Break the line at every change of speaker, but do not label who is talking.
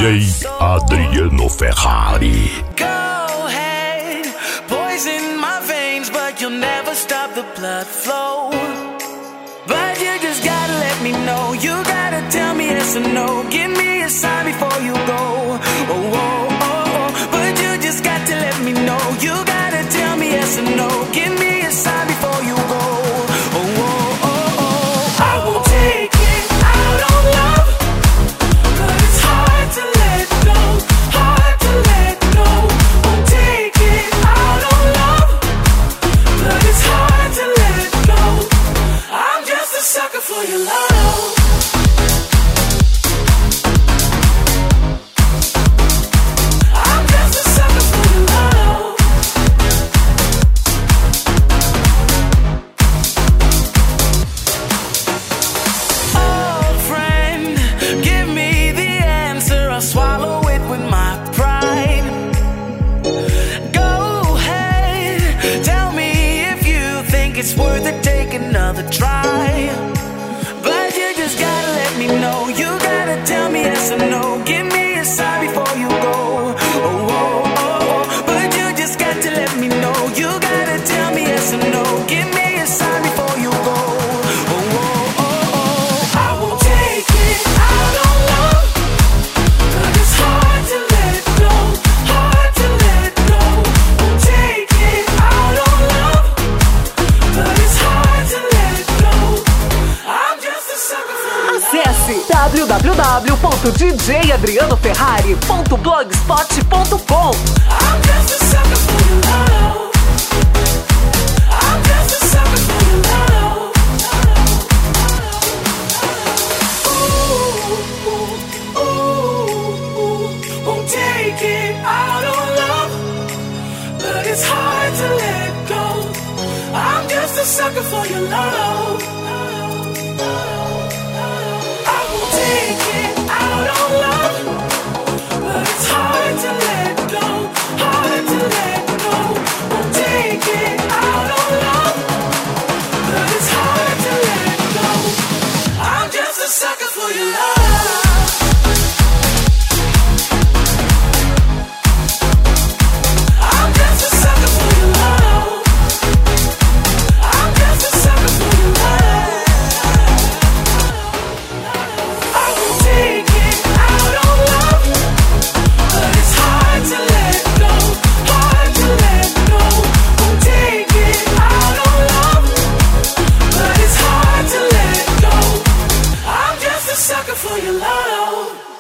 DJ Adriano Ferrari.
Go ahead, poison my veins, but you'll never stop the blood flow. But you just gotta let me know. You gotta tell me yes or no. Give me a sign before you go. Oh, oh, oh, oh. But you just got to let me know. You gotta tell me yes or no. Give me a sign before you go. Oh, oh, oh, oh. I won't take it out on love, but it's hard to let go. Hard to let go. Won't take it out on love, but it's hard to let go. I'm just a sucker for your love. It's worth it, take another try. But you just gotta let me know. You gotta tell me yes or no. Give me a sign before you go. Oh, oh, oh, oh. But you just got to let me know. You gotta tell me yes or no. Give me a sign before you go. Oh, oh, oh, oh. I won't take it out on love, but it's hard to let go. Hard to let go. Won't take it out on love, but it's hard to let go. I'm just a sucker for you.
Acesse www.djadrianoferrari.blogspot.com.
I'm just a sucker for your love. I'm just a sucker for your love. Ooh, ooh, ooh. Won't take it out on love, but it's hard to let go. I'm just a sucker for your love. I won't take it out on love, but it's hard to let go. Hard to let go. Won't take it out on love, but it's hard to let go. I'm just a sucker for your love. I'm just a sucker for your love. I'm just a sucker for your love. I won't take it out on love, but it's hard to let go. Hard to let go. Won't take it out on love, but it's hard to let go. I'm just a sucker for your love.